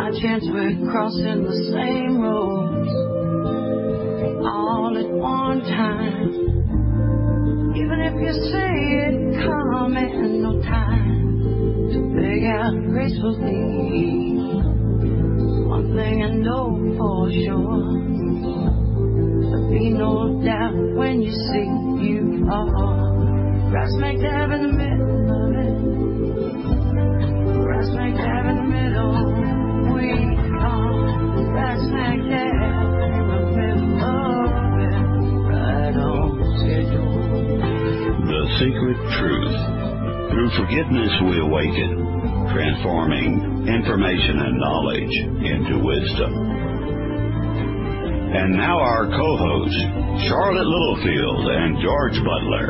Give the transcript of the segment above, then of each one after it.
By chance we're crossing the same roads all at one time. Even if you say it coming, no time to beg out gracefully. One thing I know for sure, there'll be no doubt when you see you are right smack dab in the middle of it. Right smack dab in the middle. We are right smack dab in the middle of it. Right on schedule. The Secret Truth. Through forgiveness we awaken, transforming information and knowledge into wisdom. And now our co-hosts, Charlotte Littlefield and George Butler.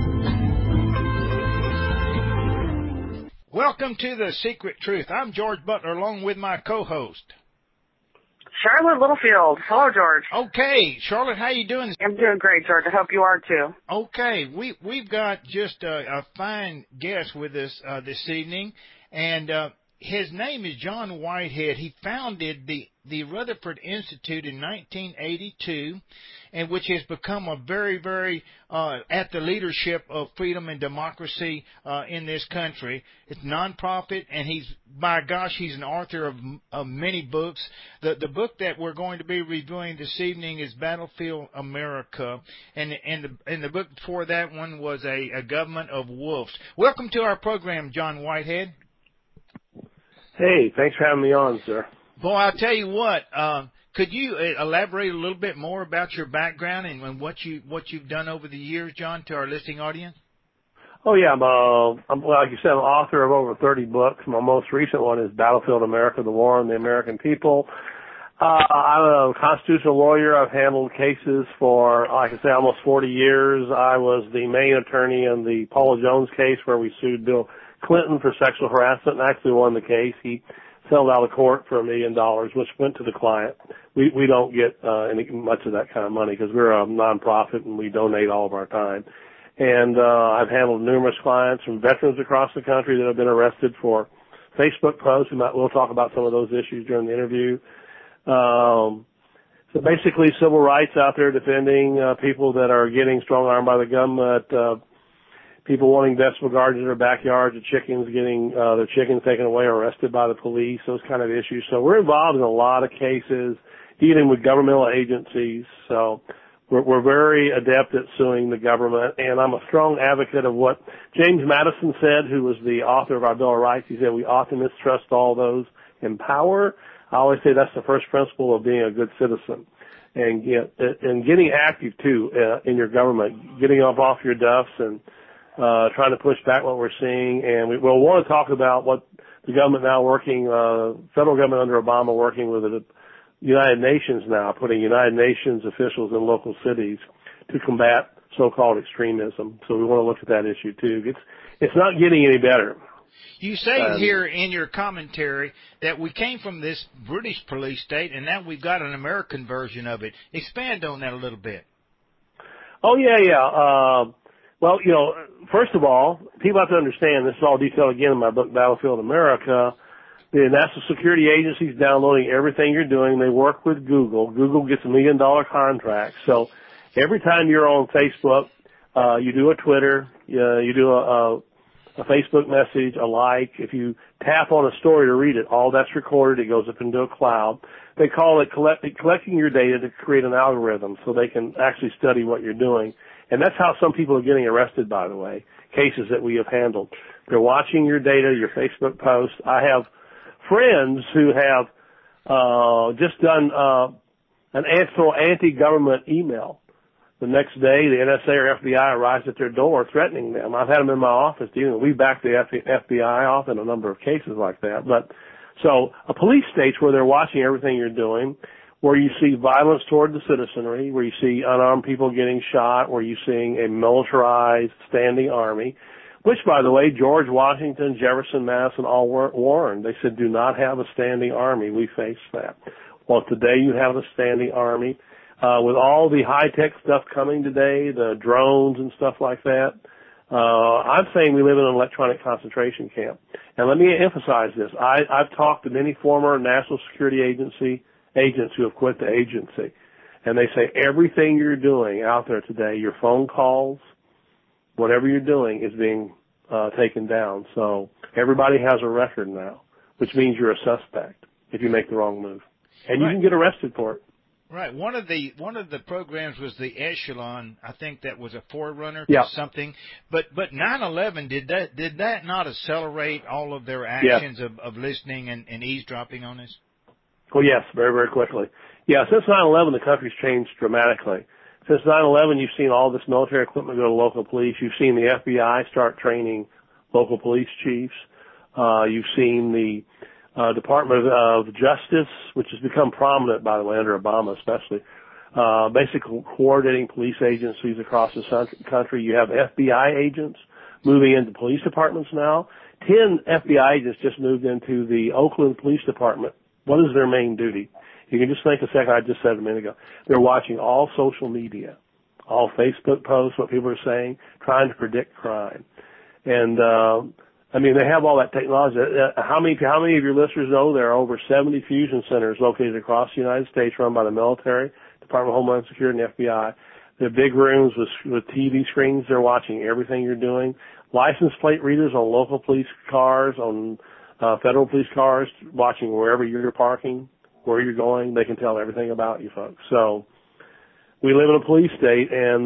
Welcome to The Secret Truth. I'm George Butler along with my co-host, Charlotte Littlefield. Hello, George. Okay, Charlotte, how you doing? I'm doing great, George. I hope you are too. Okay, we've got just a fine guest with us this evening, and his name is John Whitehead. He founded the Rutherford Institute in 1982, and which has become a very, very at the leadership of freedom and democracy in this country. It's nonprofit, and he's an author of many books. The book that we're going to be reviewing this evening is Battlefield America, and the book before that one was a Government of Wolves. Welcome to our program, John Whitehead. Hey, thanks for having me on, sir. Boy, I'll tell you what. Could you elaborate a little bit more about your background and what you've done over the years, John, to our listening audience? Oh yeah, I'm like you said, I'm author of over 30 books. My most recent one is Battlefield America: The War on the American People. I'm a constitutional lawyer. I've handled cases for, like I say, almost 40 years. I was the main attorney in the Paula Jones case where we sued Bill Clinton for sexual harassment and actually won the case. He settled out of court for $1 million, which went to the client. We don't get much of that kind of money because we're a nonprofit and we donate all of our time. And I've handled numerous clients from veterans across the country that have been arrested for Facebook posts. We'll talk about some of those issues during the interview. So basically, civil rights out there defending people that are getting strong-armed by the government, people wanting vegetable gardens in their backyards, the chickens getting their chickens taken away or arrested by the police, those kind of issues. So we're involved in a lot of cases dealing with governmental agencies. So we're very adept at suing the government, and I'm a strong advocate of what James Madison said, who was the author of our Bill of Rights. He said, we often mistrust all those in power. I always say that's the first principle of being a good citizen. And getting active, too, in your government, getting off your duffs and trying to push back what we're seeing. And we'll want to talk about what the government now working, federal government under Obama working with the United Nations now, putting United Nations officials in local cities to combat so-called extremism. So we want to look at that issue, too. It's not getting any better. You say here in your commentary that we came from this British police state and now we've got an American version of it. Expand on that a little bit. Oh, yeah. Well, first of all, people have to understand, this is all detailed again in my book, Battlefield America. The National Security Agency is downloading everything you're doing. They work with Google. Google gets $1 million contracts. So every time you're on Facebook, you do a Twitter, you do a Facebook message, a like. If you tap on a story to read it, all that's recorded. It goes up into a cloud. They call it collecting your data to create an algorithm so they can actually study what you're doing. And that's how some people are getting arrested, by the way, cases that we have handled. They're watching your data, your Facebook posts. I have friends who have just done an anti-government email. The next day, the NSA or FBI arrives at their door threatening them. I've had them in my office dealing. We back the FBI off in a number of cases like that. But so a police state where they're watching everything you're doing, where you see violence toward the citizenry, where you see unarmed people getting shot, where you're seeing a militarized standing army, which, by the way, George Washington, Jefferson, Madison all warned. They said, do not have a standing army. We face that. Well, today you have a standing army. With all the high-tech stuff coming today, the drones and stuff like that, I'm saying we live in an electronic concentration camp. And let me emphasize this. I've talked to many former National Security Agency agents who have quit the agency. And they say everything you're doing out there today, your phone calls, whatever you're doing is being taken down. So everybody has a record now, which means you're a suspect if you make the wrong move. And you can get arrested for it. Right. One of the programs was the Echelon. I think that was a forerunner to something. But 9/11, did that not accelerate all of their actions of listening and eavesdropping on us? Oh yes, very, very quickly. Yeah, since 9/11 the country's changed dramatically. Since 9/11 you've seen all this military equipment go to local police. You've seen the FBI start training local police chiefs. You've seen the Department of Justice, which has become prominent, by the way, under Obama especially, basically coordinating police agencies across the country. You have FBI agents moving into police departments now. 10 FBI agents just moved into the Oakland Police Department. What is their main duty? You can just think a second, I just said a minute ago. They're watching all social media, all Facebook posts, what people are saying, trying to predict crime. And I mean, they have all that technology. How many of your listeners know there are over 70 fusion centers located across the United States run by the military, Department of Homeland Security, and FBI? They're big rooms with TV screens. They're watching everything you're doing. License plate readers on local police cars, on federal police cars, watching wherever you're parking, where you're going. They can tell everything about you folks. So we live in a police state, and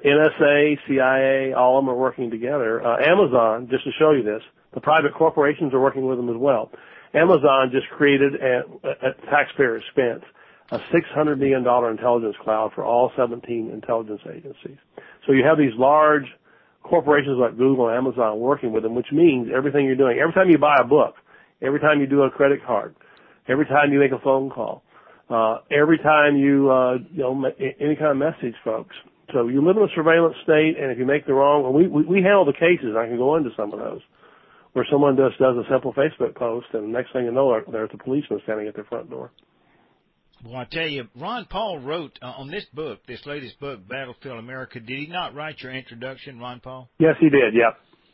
NSA, CIA, all of them are working together. Amazon, just to show you this, the private corporations are working with them as well. Amazon just created, at taxpayer expense, a $600 million intelligence cloud for all 17 intelligence agencies. So you have these large corporations like Google and Amazon working with them, which means everything you're doing, every time you buy a book, every time you do a credit card, every time you make a phone call, every time you any kind of message, folks. So you live in a surveillance state, and if you make the wrong, we handle the cases. I can go into some of those where someone just does a simple Facebook post, and the next thing you know, there's a policeman standing at their front door. Well, I tell you, Ron Paul wrote on this book, this latest book, Battlefield America. Did he not write your introduction, Ron Paul? Yes, he did. Yeah.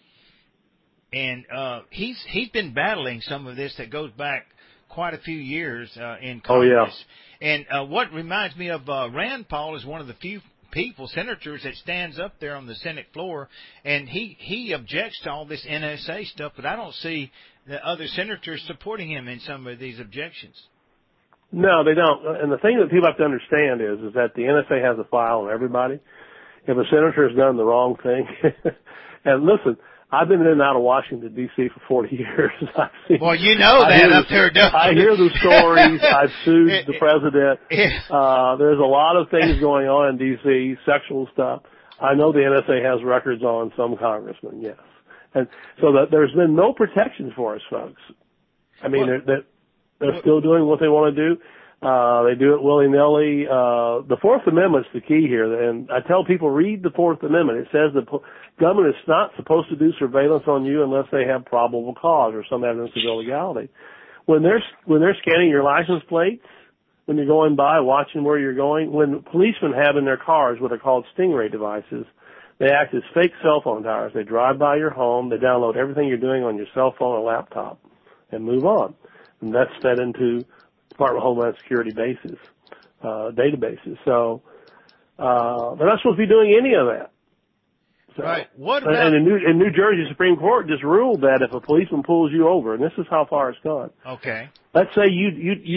And he's been battling some of this that goes back quite a few years in Congress. Oh, yeah. And what reminds me of Rand Paul is one of the few senators that stands up there on the Senate floor, and he objects to all this NSA stuff, but I don't see the other senators supporting him in some of these objections. No, they don't. And the thing that people have to understand is that the NSA has a file on everybody. If a senator has done the wrong thing, and listen, I've been in and out of Washington, D.C. for 40 years. Well, you know that up there, don't you? I hear the stories. I've sued the president. There's a lot of things going on in D.C., sexual stuff. I know the NSA has records on some congressmen, yes. And so that there's been no protection for us, folks. I mean, they're still doing what they want to do. They do it willy-nilly. The Fourth Amendment's the key here, and I tell people, read the Fourth Amendment. It says the government is not supposed to do surveillance on you unless they have probable cause or some evidence of illegality. When they're scanning your license plates, when you're going by, watching where you're going, when policemen have in their cars what are called stingray devices, they act as fake cell phone towers. They drive by your home, they download everything you're doing on your cell phone or laptop, and move on. And that's fed into Department of Homeland Security bases, databases. So they're not supposed to be doing any of that. So, right. What about? And in New Jersey, Supreme Court just ruled that if a policeman pulls you over, and this is how far it's gone. Okay. Let's say you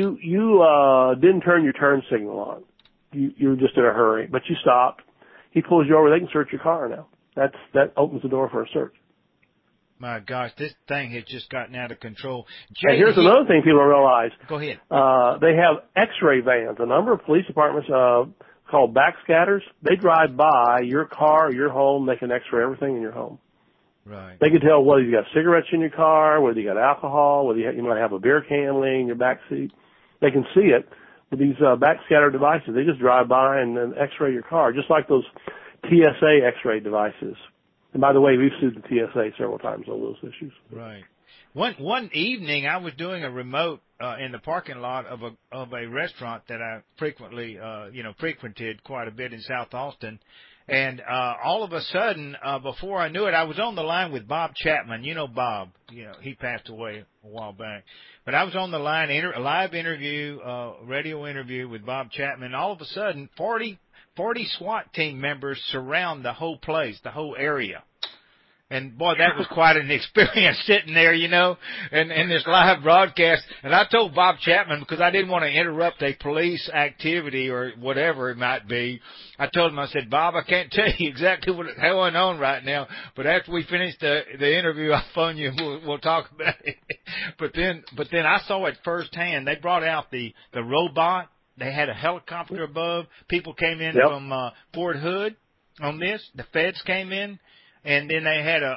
didn't turn your turn signal on. You were just in a hurry, but you stopped. He pulls you over. They can search your car now. That opens the door for a search. My gosh, this thing has just gotten out of control. And here's another thing people don't realize. Go ahead. They have X-ray vans. A number of police departments called backscatters. They drive by your car, your home. They can X-ray everything in your home. Right. They can tell whether you got cigarettes in your car, whether you got alcohol, whether you might have a beer can laying in your back seat. They can see it with these backscatter devices. They just drive by and then X-ray your car, just like those TSA X-ray devices. And by the way, we've sued the TSA several times on those issues. Right. One evening, I was doing a remote in the parking lot of a restaurant that I frequently frequented quite a bit in South Austin, And all of a sudden, before I knew it, I was on the line with Bob Chapman. You know Bob. You know, he passed away a while back. But I was on the line, a live interview, radio interview with Bob Chapman. All of a sudden, 40 SWAT team members surround the whole place, the whole area. And boy, that was quite an experience sitting there, you know, and this live broadcast. And I told Bob Chapman, because I didn't want to interrupt a police activity or whatever it might be. I told him, I said, Bob, I can't tell you exactly what's going on right now, but after we finish the interview, I'll phone you and we'll talk about it. But then I saw it firsthand. They brought out the robot. They had a helicopter above. People came in from Fort Hood on this. The feds came in. And then they had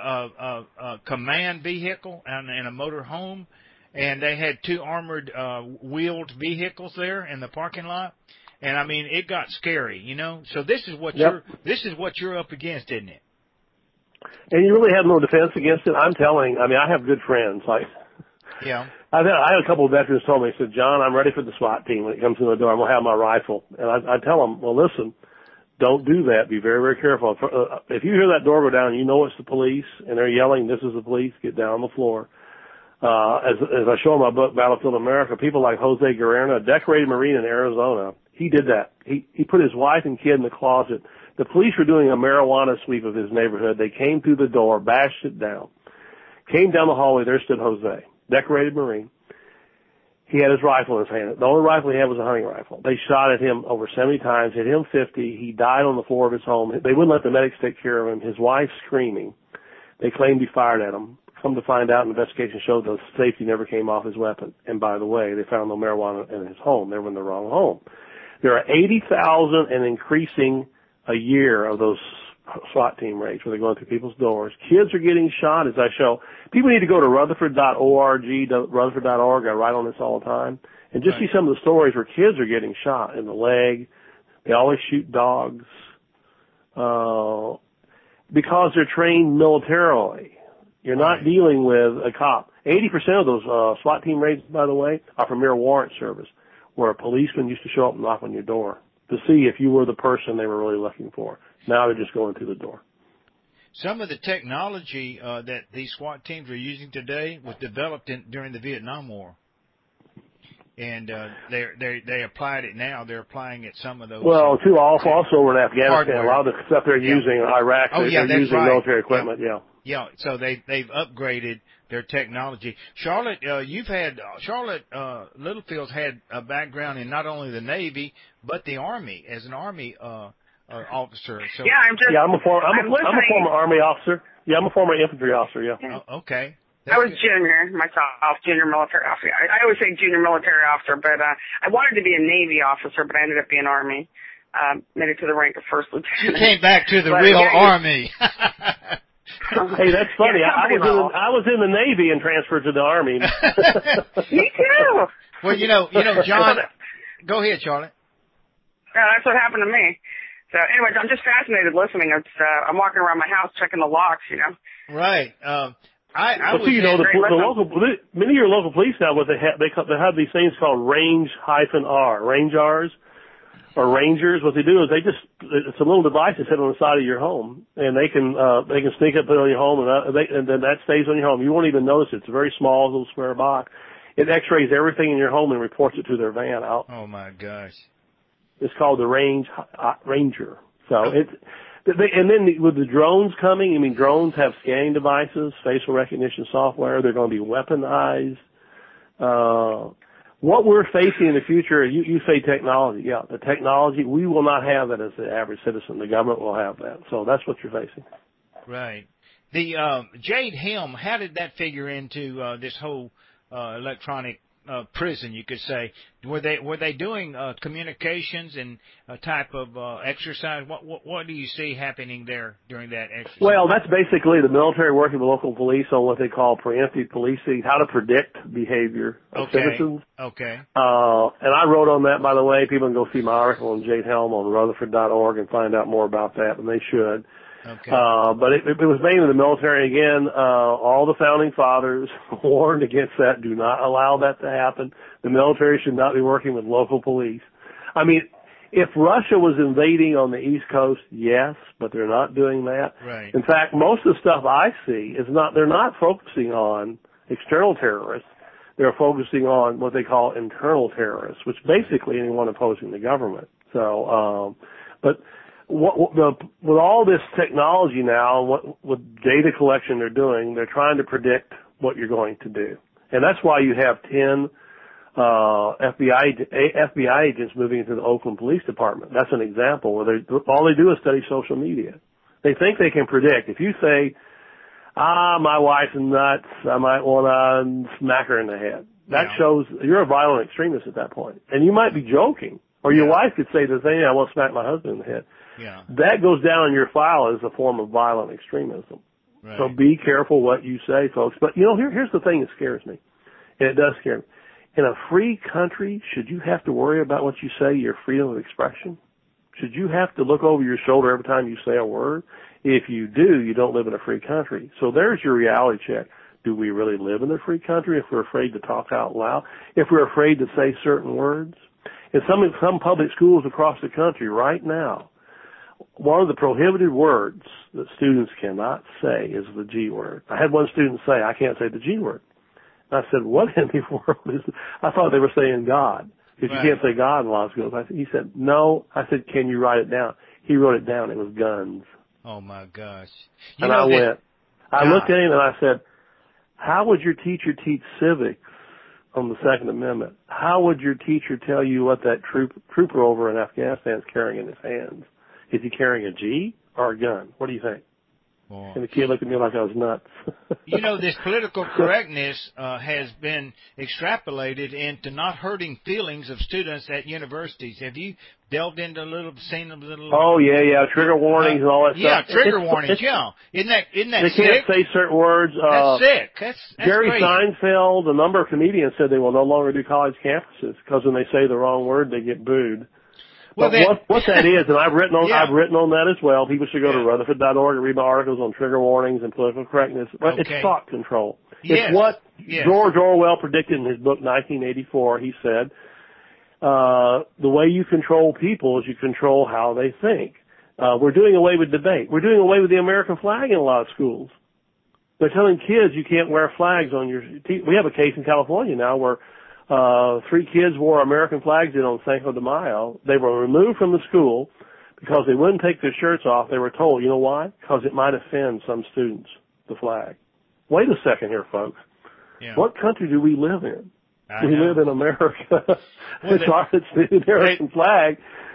a command vehicle and a motor home, and they had 2 armored wheeled vehicles there in the parking lot. And I mean, it got scary, you know. So this is what you're up against, isn't it? And you really have no defense against it. I have good friends. Yeah. I had a couple of veterans told me, said, John, I'm ready for the SWAT team. When it comes to the door, I'm going to have my rifle. And I tell them, well, listen, don't do that. Be very, very careful. If you hear that door go down, you know it's the police, and they're yelling, this is the police, get down on the floor. As I show in my book, Battlefield America, people like Jose Guerrero, a decorated Marine in Arizona, he did that. He put his wife and kid in the closet. The police were doing a marijuana sweep of his neighborhood. They came through the door, bashed it down. Came down the hallway, there stood Jose, decorated Marine. He had his rifle in his hand. The only rifle he had was a hunting rifle. They shot at him over 70 times, hit him 50. He died on the floor of his home. They wouldn't let the medics take care of him. His wife screaming. They claimed he fired at him. Come to find out, an investigation showed the safety never came off his weapon. And by the way, they found no marijuana in his home. They were in the wrong home. There are 80,000 and increasing a year of those SWAT team raids where they're going through people's doors. Kids are getting shot, as I show. People need to go to Rutherford.org, Rutherford.org. I write on this all the time. And just see some of the stories where kids are getting shot in the leg. They always shoot dogs because they're trained militarily. You're not dealing with a cop. 80% of those SWAT team raids, by the way, are from mere warrant service, where a policeman used to show up and knock on your door to see if you were the person they were really looking for. Now they're just going through the door. Some of the technology that these SWAT teams are using today was developed during the Vietnam War, and they applied it now. They're applying it some of those. Well, too, also over in Afghanistan, hardware. a lot of the stuff they're using in Iraq, they're using military equipment. Yeah, so they've upgraded their technology. Charlotte, Charlotte Littlefield's had a background in not only the Navy but the Army as an Army officer. So I'm a former Army officer. Yeah, I'm a former infantry officer. Yeah. Oh, okay. I was junior myself, junior military officer. I always say junior military officer, but I wanted to be a Navy officer, but I ended up being Army. Made it to the rank of first lieutenant. You came back to the real Army. Hey, that's funny. I was in the Navy and transferred to the Army. Me too. Well, you know, John. Go ahead, Charlotte. That's what happened to me. So, anyways, I'm just fascinated listening. I'm walking around my house checking the locks, you know. Right. Many of your local police now, what they have these things called range-R, range R's, or rangers. What they do is it's a little device they sit on the side of your home, and they can sneak up on your home, and then that stays on your home. You won't even notice it. It's a very small little square box. It X-rays everything in your home and reports it to their van out. Oh my gosh. It's called the Ranger. So and then with the drones coming, drones have scanning devices, facial recognition software. They're going to be weaponized. What we're facing in the future, you say technology. Yeah, the technology, we will not have that as the average citizen. The government will have that. So that's what you're facing. Right. The Jade Helm, how did that figure into this whole electronic prison, you could say? Were they doing communications and a type of exercise? What do you see happening there during that exercise? Well, that's basically the military working with local police on what they call preemptive policing, how to predict behavior of citizens. Okay. And I wrote on that, by the way. People can go see my article on Jade Helm on Rutherford.org and find out more about that, and they should. Okay. But it was mainly the military. Again, all the founding fathers warned against that. Do not allow that to happen. The military should not be working with local police. If Russia was invading on the East Coast, yes, but they're not doing that. Right. In fact, most of the stuff I see they're not focusing on external terrorists. They're focusing on what they call internal terrorists, which basically anyone opposing the government. So, but with all this technology now, with data collection they're doing, they're trying to predict what you're going to do. And that's why you have 10 FBI agents moving into the Oakland Police Department. That's an example where all they do is study social media. They think they can predict. If you say, my wife's nuts, I might want to smack her in the head. That shows you're a violent extremist at that point. And you might be joking. Or your wife could say the thing, I want to smack my husband in the head. Yeah. That goes down in your file as a form of violent extremism. Right. So be careful what you say, folks. But, here's the thing that scares me. And it does scare me. In a free country, should you have to worry about what you say, your freedom of expression? Should you have to look over your shoulder every time you say a word? If you do, you don't live in a free country. So there's your reality check. Do we really live in a free country if we're afraid to talk out loud? If we're afraid to say certain words? In some public schools across the country right now, one of the prohibited words that students cannot say is the G word. I had one student say, I can't say the G word. And I said, what in the world is this? I thought they were saying God, because you can't say God in a lot of schools. He said, no. I said, can you write it down? He wrote it down. It was guns. Oh, my gosh. I looked at him and I said, how would your teacher teach civics on the Second Amendment? How would your teacher tell you what that trooper over in Afghanistan is carrying in his hands? Is he carrying a G or a gun? What do you think? Boy. And the kid looked at me like I was nuts. This political correctness has been extrapolated into not hurting feelings of students at universities. Have you delved into seen a little? Oh, yeah, trigger warnings and all that stuff. Yeah, trigger warnings, Isn't that they sick? They can't say certain words. That's sick. That's Jerry crazy. Seinfeld, a number of comedians said they will no longer do college campuses because when they say the wrong word, they get booed. But what that is, and I've written on that as well. People should go to Rutherford.org and read my articles on trigger warnings and political correctness. But it's thought control. It's what George Orwell predicted in his book 1984. He said, the way you control people is you control how they think. We're doing away with debate. We're doing away with the American flag in a lot of schools. They're telling kids you can't wear flags on your We have a case in California now where 3 kids wore American flags in on Cinco de Mayo. They were removed from the school because they wouldn't take their shirts off. They were told, you know why? Because it might offend some students, the flag. Wait a second here, folks. Yeah. What country do we live in? We live in America. It's the American flag.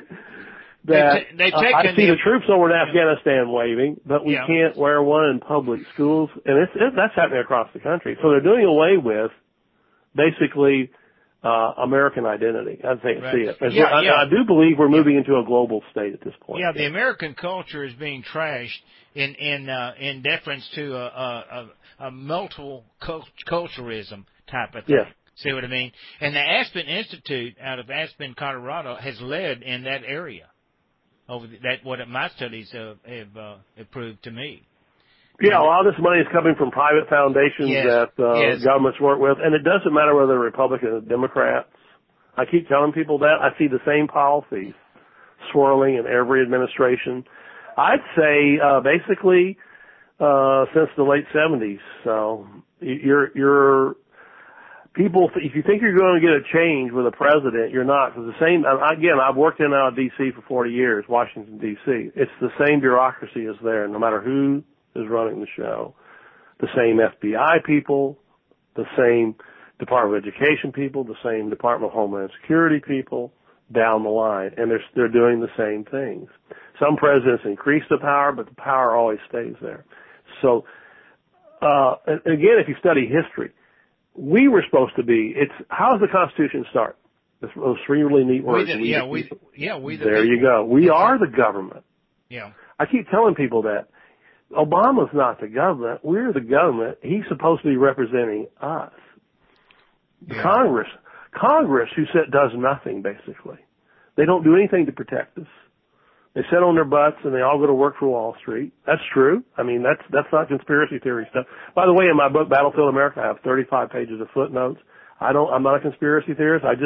I see the troops over in Afghanistan waving, but we can't wear one in public schools. And that's happening across the country. So they're doing away with basically American identity. I think see it. I do believe we're moving into a global state at this point. Yeah, the American culture is being trashed in deference to a multiple culturalism type of thing. Yes. See what I mean? And the Aspen Institute out of Aspen, Colorado, has led in that area. What my studies have proved to me. Yeah, a lot of this money is coming from private foundations that governments work with, and it doesn't matter whether they're Republicans or Democrats. I keep telling people that. I see the same policies swirling in every administration. I'd say basically since the late 70s. So you're people. If you think you're going to get a change with a president, you're not. Because I've worked in and out of D.C. for 40 years, Washington D.C. It's the same bureaucracy is there, no matter who is running the show. The same FBI people, the same Department of Education people, the same Department of Homeland Security people, down the line. And they're doing the same things. Some presidents increase the power, but the power always stays there. So, again, if you study history, we were supposed to be, how does the Constitution start? Those 3 really neat words. We the there you go. We are the government. Yeah. I keep telling people that. Obama's not the government. We're the government. He's supposed to be representing us. Yeah. Congress, who does nothing, basically. They don't do anything to protect us. They sit on their butts and they all go to work for Wall Street. That's true. I mean, that's not conspiracy theory stuff. By the way, in my book, Battlefield America, I have 35 pages of footnotes. I'm not a conspiracy theorist. I just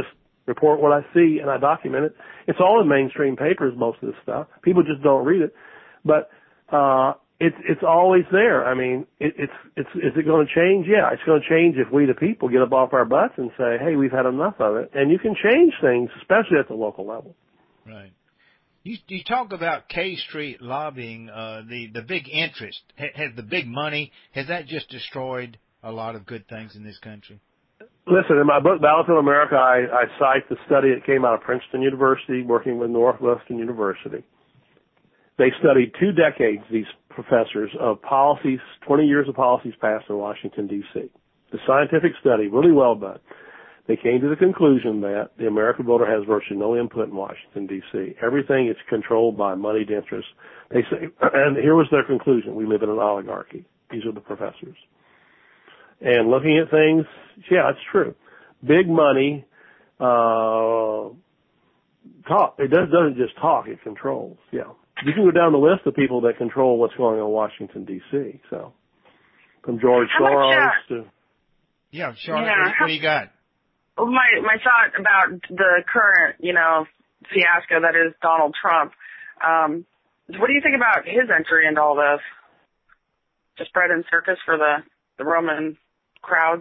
report what I see, and I document it. It's all in mainstream papers, most of this stuff. People just don't read it. But it's always there. I mean, is it going to change? Yeah, it's going to change if we, the people, get up off our butts and say, hey, we've had enough of it. And you can change things, especially at the local level. Right. You talk about K Street lobbying, the big interest, has the big money, has that just destroyed a lot of good things in this country? Listen, in my book, Battlefield America, I cite the study that came out of Princeton University working with Northwestern University. They studied 2 decades, these professors, of policies, 20 years of policies passed in Washington, D.C. The scientific study, really well done. They came to the conclusion that the American voter has virtually no input in Washington, D.C. Everything is controlled by moneyed interests. They say, and here was their conclusion, we live in an oligarchy. These are the professors. And looking at things, yeah, it's true. Big money, talk. It doesn't just talk, it controls, yeah. You can go down the list of people that control what's going on in Washington, D.C., so. From George Soros to... Yeah, Charlotte, what do you got? My thought about the current, fiasco that is Donald Trump. What do you think about his entry into all this? Just bread and circus for the Roman crowds?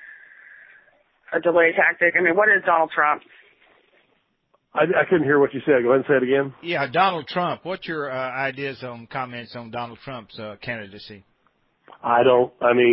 A delay tactic? I mean, what is Donald Trump? I couldn't hear what you said. Go ahead and say it again. Yeah, Donald Trump. What's your comments on Donald Trump's candidacy? I'll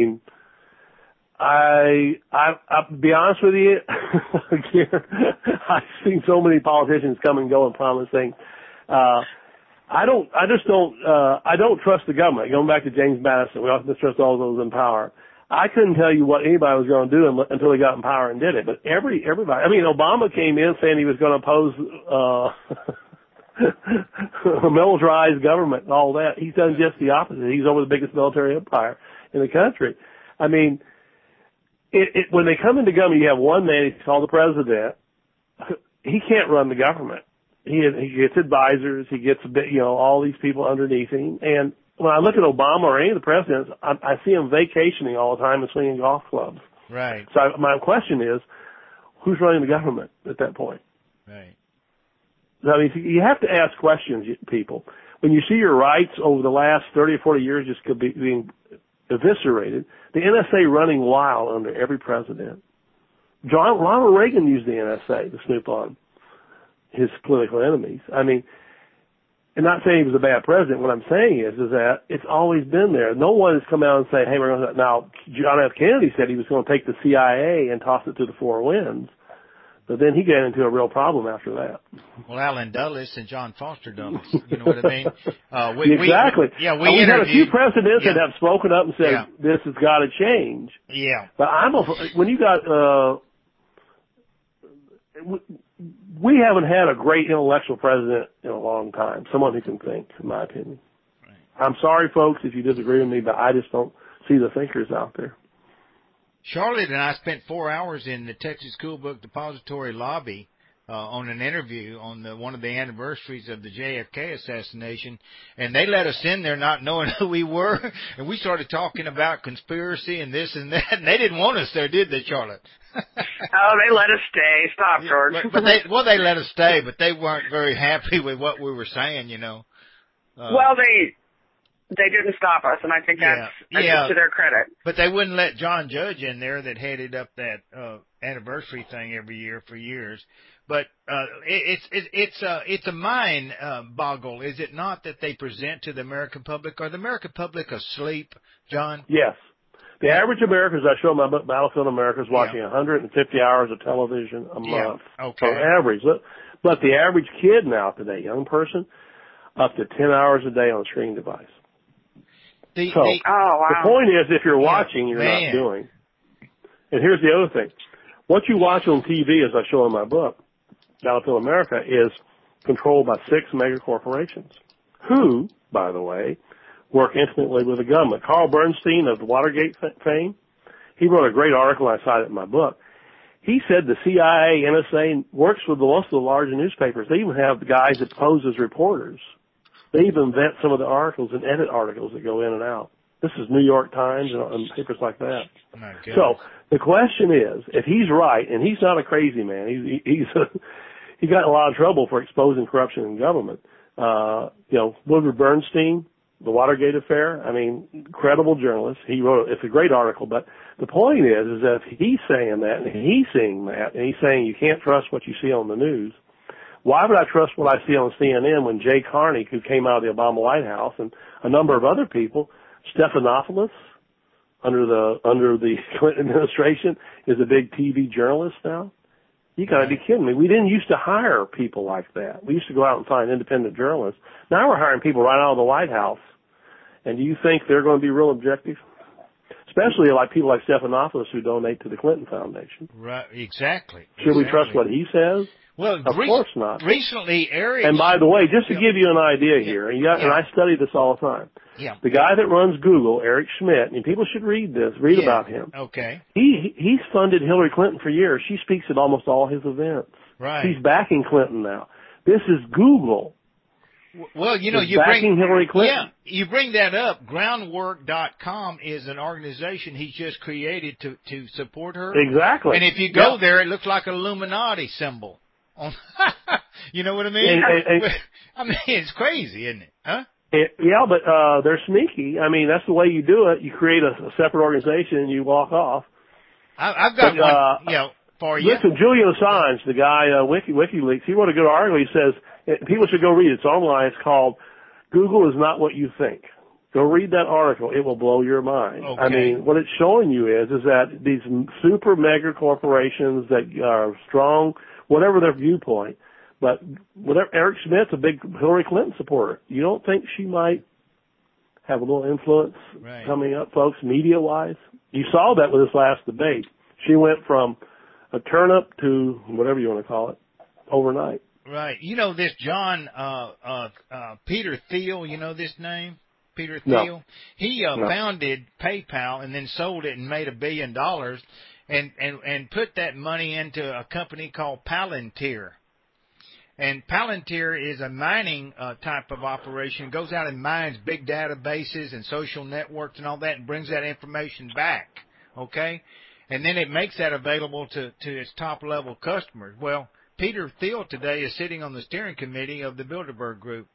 be honest with you, again, I've seen so many politicians come and go and promise things. I don't trust the government. Going back to James Madison, we often trust all those in power. I couldn't tell you what anybody was going to do until they got in power and did it. But everybody, Obama came in saying he was going to oppose, a militarized government and all that. He's done just the opposite. He's over the biggest military empire in the country. I mean, when they come into government, you have one man, he's called the president. He can't run the government. He gets advisors, he gets all these people underneath him. And when I look at Obama or any of the presidents, I see them vacationing all the time and swinging golf clubs. Right. So my question is, who's running the government at that point? Right. I mean, you have to ask questions, people. When you see your rights over the last 30 or 40 years just being eviscerated, the NSA running wild under every president. Ronald Reagan used the NSA to snoop on his political enemies. I mean, and not saying he was a bad president. What I'm saying is that it's always been there. No one has come out and say, hey, we're going to, now, John F. Kennedy said he was going to take the CIA and toss it to the four winds. But then he got into a real problem after that. Well, Allen Dulles and John Foster Dulles, you know what I mean? Exactly. We had a few presidents that have spoken up and said, this has got to change. Yeah. But when you got, we haven't had a great intellectual president in a long time, someone who can think, in my opinion. Right. I'm sorry, folks, if you disagree with me, but I just don't see the thinkers out there. Charlotte and I spent 4 hours in the Texas School Book Depository lobby on an interview on one of the anniversaries of the JFK assassination, and they let us in there not knowing who we were, and we started talking about conspiracy and this and that, and they didn't want us there, did they, Charlotte? Oh, they let us stay. Stop, George. They let us stay, but they weren't very happy with what we were saying, Well, they didn't stop us, and I think that's to their credit. But they wouldn't let John Judge in there that headed up that anniversary thing every year for years. But it's a mind boggle, is it not, that they present to the American public? Are the American public asleep, John? Yes. The average American, as I show in my book, Battlefield America, is watching 150 hours of television a month. Okay. On average. But the average kid now today, young person, up to 10 hours a day on a screen device. The point is, if you're watching, you're not doing. And here's the other thing. What you watch on TV, as I show in my book, Battlefield America, is controlled by 6 mega corporations, who, by the way, work intimately with the government. Carl Bernstein of the Watergate fame, he wrote a great article, I cited in my book. He said the CIA, NSA works with most of the large newspapers. They even have the guys that pose as reporters. They even vet some of the articles and edit articles that go in and out. This is New York Times and papers like that. My goodness. So the question is, if he's right, and he's not a crazy man, he got in a lot of trouble for exposing corruption in government. Woodward Bernstein, the Watergate affair. I mean, credible journalist. He wrote it's a great article. But the point is that if he's saying that and he's seeing that, and he's saying you can't trust what you see on the news, why would I trust what I see on CNN when Jay Carney, who came out of the Obama White House, and a number of other people, Stephanopoulos, under the Clinton administration, is a big TV journalist now? You gotta be kidding me. We didn't used to hire people like that. We used to go out and find independent journalists. Now we're hiring people right out of the White House. And do you think they're going to be real objective? Especially like people like Stephanopoulos who donate to the Clinton Foundation. Right, exactly. Should we trust what he says? Well, of course not. Recently, Eric. And by the way, just to give you an idea here, and I study this all the time. Yeah. The guy that runs Google, Eric Schmidt, and people should read about him. Okay. He's funded Hillary Clinton for years. She speaks at almost all his events. Right. He's backing Clinton now. This is Google. Well, you backing Hillary Clinton. Yeah, you bring that up. Groundwork.com is an organization he's just created to support her. Exactly. And if you go there, it looks like an Illuminati symbol. You know what I mean? I mean, it's crazy, isn't it? Huh? But they're sneaky. I mean, that's the way you do it. You create a separate organization and you walk off. I've got one, for you. Listen, Julian Assange, the guy, WikiLeaks, he wrote a good article. He says, people should go read it. It's online. It's called Google is Not What You Think. Go read that article. It will blow your mind. Okay. I mean, what it's showing you is that these super mega corporations that are strong, whatever their viewpoint, but Eric Schmidt's a big Hillary Clinton supporter. You don't think she might have a little influence coming up, folks, media-wise? You saw that with this last debate. She went from a turnip to whatever you want to call it overnight. Right. You know this John Peter Thiel, you know this name? Peter Thiel? No. He founded PayPal and then sold it and made $1 billion and put that money into a company called Palantir. And Palantir is a mining type of operation. It goes out and mines big databases and social networks and all that and brings that information back, okay? And then it makes that available to its top-level customers. Well, Peter Thiel today is sitting on the steering committee of the Bilderberg Group.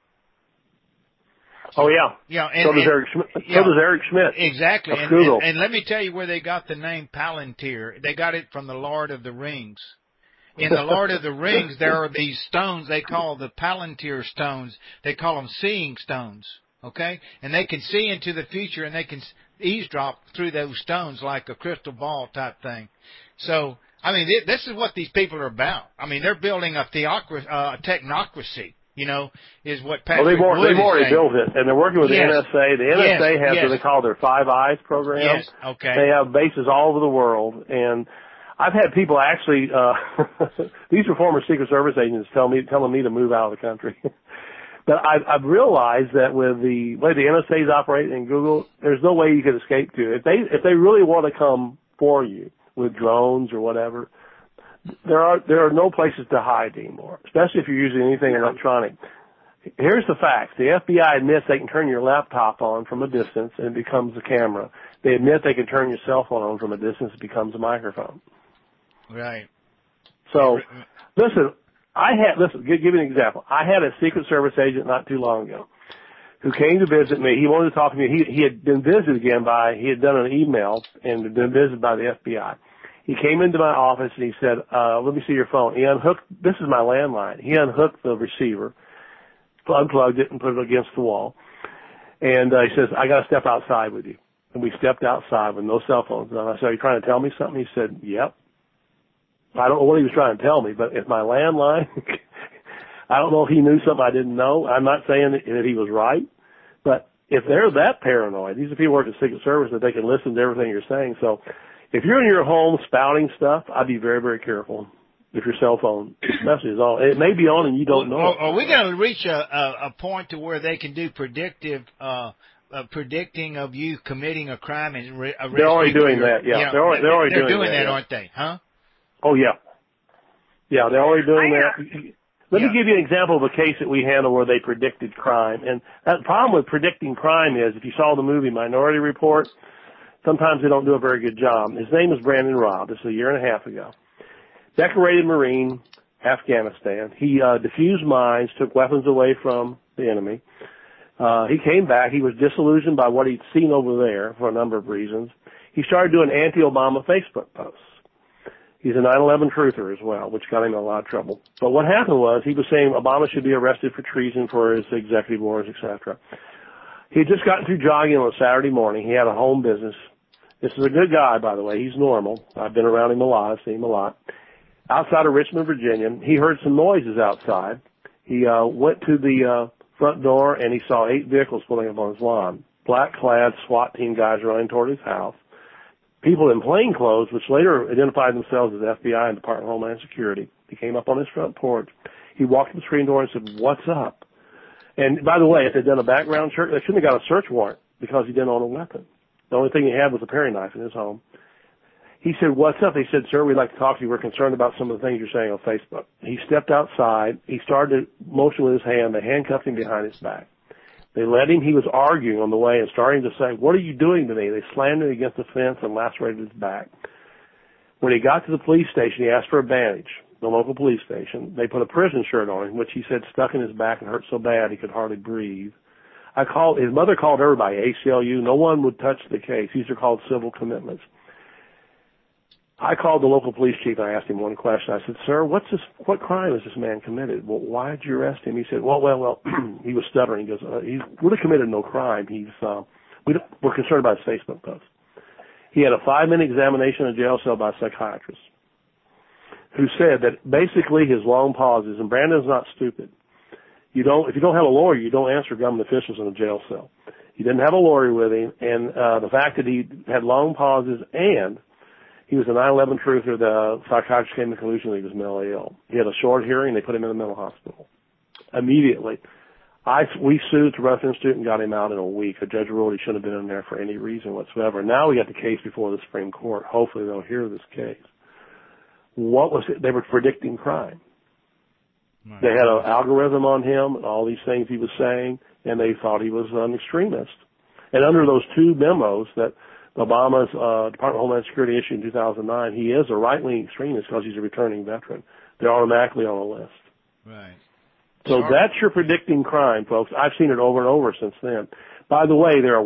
Oh, yeah. Yeah, so does Eric Schmidt. So does Eric Schmidt. Exactly. Google. And let me tell you where they got the name Palantir. They got it from the Lord of the Rings. In the Lord of the Rings, there are these stones they call the Palantir stones. They call them seeing stones, okay? And they can see into the future and they can eavesdrop through those stones like a crystal ball type thing. So, I mean, this is what these people are about. I mean, they're building a technocracy, is what Patrick Wood they've already saying. built it, and they're working with the NSA. The NSA has what they call their Five Eyes program. Yes, okay. They have bases all over the world, and I've had people actually, these are former Secret Service agents telling me to move out of the country. But I've realized that with the way the NSA is operating in Google, there's no way you could escape to it. If they really want to come for you with drones or whatever, there are no places to hide anymore, especially if you're using anything electronic. Here's the facts. The FBI admits they can turn your laptop on from a distance and it becomes a camera. They admit they can turn your cell phone on from a distance, it becomes a microphone. Right. So, listen, give you an example. I had a Secret Service agent not too long ago who came to visit me. He wanted to talk to me. He had been visited again he had done an email and had been visited by the FBI. He came into my office and he said, let me see your phone. He unhooked, this is my landline. He unhooked the receiver, unplugged it and put it against the wall. And he says, I got to step outside with you. And we stepped outside with no cell phones. And I said, are you trying to tell me something? He said, yep. I don't know what he was trying to tell me, but if my landline, I don't know if he knew something I didn't know. I'm not saying that he was right, but if they're that paranoid, these are people who work at Secret Service that they can listen to everything you're saying. So if you're in your home spouting stuff, I'd be very, very careful if your cell phone especially is on. It may be on and you don't know. Are we going to reach a point to where they can do predicting of you committing a crime and arrest They're already doing that, yeah. They're already doing that, aren't they? Huh? Oh, yeah. Yeah, they're already doing that. Let me give you an example of a case that we handled where they predicted crime. And the problem with predicting crime is, if you saw the movie Minority Report, sometimes they don't do a very good job. His name is Brandon Robb. This was a year and a half ago. Decorated Marine, Afghanistan. He defused mines, took weapons away from the enemy. He came back. He was disillusioned by what he'd seen over there for a number of reasons. He started doing anti-Obama Facebook posts. He's a 9/11 truther as well, which got him in a lot of trouble. But what happened was he was saying Obama should be arrested for treason for his executive orders, etc. He had just gotten through jogging on a Saturday morning. He had a home business. This is a good guy, by the way. He's normal. I've been around him a lot. I've seen him a lot. Outside of Richmond, Virginia, he heard some noises outside. He went to the front door, and he saw 8 vehicles pulling up on his lawn. Black-clad SWAT team guys running toward his house. People in plain clothes, which later identified themselves as FBI and Department of Homeland Security. He came up on his front porch. He walked to the screen door and said, "What's up?" And by the way, if they'd done a background check, they shouldn't have got a search warrant because he didn't own a weapon. The only thing he had was a paring knife in his home. He said, "What's up?" They said, "Sir, we'd like to talk to you. We're concerned about some of the things you're saying on Facebook." He stepped outside. He started to motion with his hand. They handcuffed him behind his back. They let him. He was arguing on the way and starting to say, "What are you doing to me?" They slammed him against the fence and lacerated his back. When he got to the police station, he asked for a bandage, the local police station. They put a prison shirt on him, which he said stuck in his back and hurt so bad he could hardly breathe. His mother called everybody, ACLU. No one would touch the case. These are called civil commitments. I called the local police chief and I asked him one question. I said, "Sir, what crime has this man committed? Well, why did you arrest him?" He said, well, he was stuttering. He goes, "He's really committed no crime. We're concerned about his Facebook post." He had a 5-minute examination in a jail cell by a psychiatrist who said that basically his long pauses, and Brandon's not stupid. If you don't have a lawyer, you don't answer government officials in a jail cell. He didn't have a lawyer with him, and the fact that he had long pauses and he was a 9/11 truther, the psychiatrist came to the conclusion that he was mentally ill. He had a short hearing. They put him in a mental hospital. Immediately, we sued the Ruff Institute and got him out in a week. A judge ruled he shouldn't have been in there for any reason whatsoever. Now we got the case before the Supreme Court. Hopefully they'll hear this case. What was it? They were predicting crime. Right. They had an algorithm on him and all these things he was saying, and they thought he was an extremist. And under those 2 memos that Obama's Department of Homeland Security issued in 2009, he is a right-wing extremist because he's a returning veteran. They're automatically on a list. Right. So that's your predicting crime, folks. I've seen it over and over since then. By the way, there are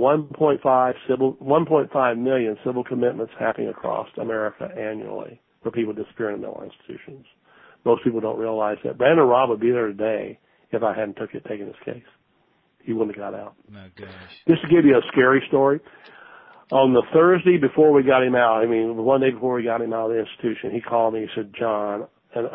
1.5 million civil commitments happening across America annually for people disappearing in mental institutions. Most people don't realize that. Brandon Robb would be there today if I hadn't taken his case. He wouldn't have got out. My gosh. Just to give you a scary story. On the Thursday before we got him out, one day before we got him out of the institution, he called me. He said, "John," and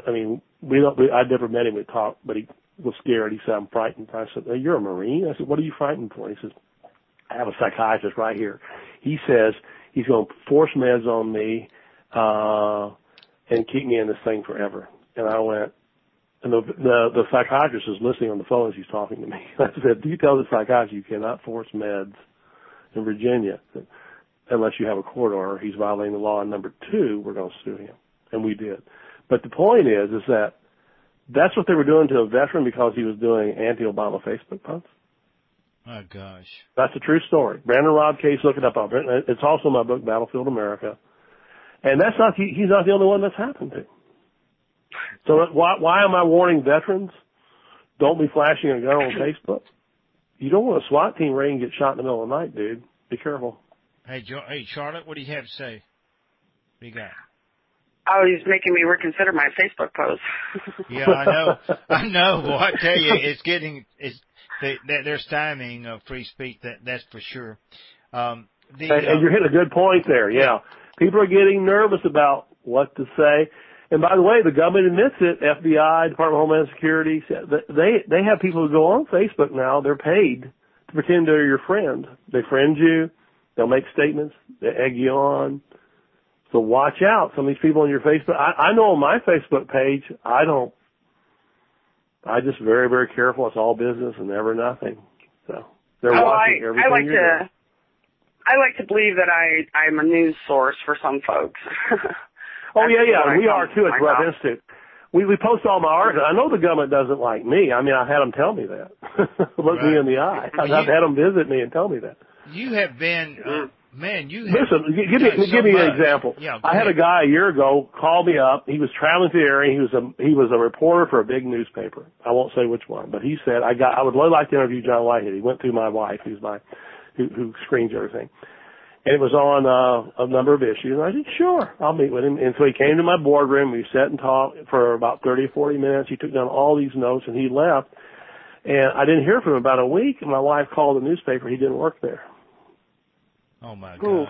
I'd never met him. We talked, but he was scared. He said, "I'm frightened." I said, "You're a Marine?" I said, "What are you frightened for?" He says, "I have a psychiatrist right here. He says he's going to force meds on me and keep me in this thing forever." And I went, and the psychiatrist is listening on the phone as he's talking to me. I said, "Do you tell the psychiatrist you cannot force meds in Virginia unless you have a court order? He's violating the law. And number 2, we're going to sue him." And we did. But the point is that that's what they were doing to a veteran because he was doing anti-Obama Facebook posts. Oh, gosh. That's a true story. Brandon Robb case, look it up. It's also in my book, Battlefield America. And he's not the only one that's happened to. So why am I warning veterans? Don't be flashing a gun on Facebook. You don't want a SWAT team raid and get shot in the middle of the night, dude. Be careful. Hey, Charlotte, what do you have to say? What do you got? Oh, he's making me reconsider my Facebook post. Yeah, I know. Well, I tell you, there's timing of free speech. That's for sure. And you're hitting a good point there. Yeah, people are getting nervous about what to say. And by the way, the government admits it. FBI, Department of Homeland Security, they have people who go on Facebook now. They're paid to pretend they're your friend. They friend you. They'll make statements. They egg you on. So watch out. Some of these people on your Facebook. I know on my Facebook page, I'm just very, very careful. It's all business and never nothing. So they're watching everything you're doing. I like to believe that I'm a news source for some folks. Oh, yeah. We are, too, at Ruff Institute. we post all my articles. I know the government doesn't like me. I mean, I've had them tell me that. Look me in the eye. I've had them visit me and tell me that. You have been, man, you have. Listen, give me an example. Yeah, I had a guy a year ago call me up. He was traveling through the area. He was a reporter for a big newspaper. I won't say which one, but he said, I would really like to interview John Whitehead. He went through my wife, who screens everything. And it was on a number of issues. And I said, sure, I'll meet with him. And so he came to my boardroom. We sat and talked for about 30 or 40 minutes. He took down all these notes, and he left. And I didn't hear from him about a week, and my wife called the newspaper. He didn't work there. Oh, my gosh.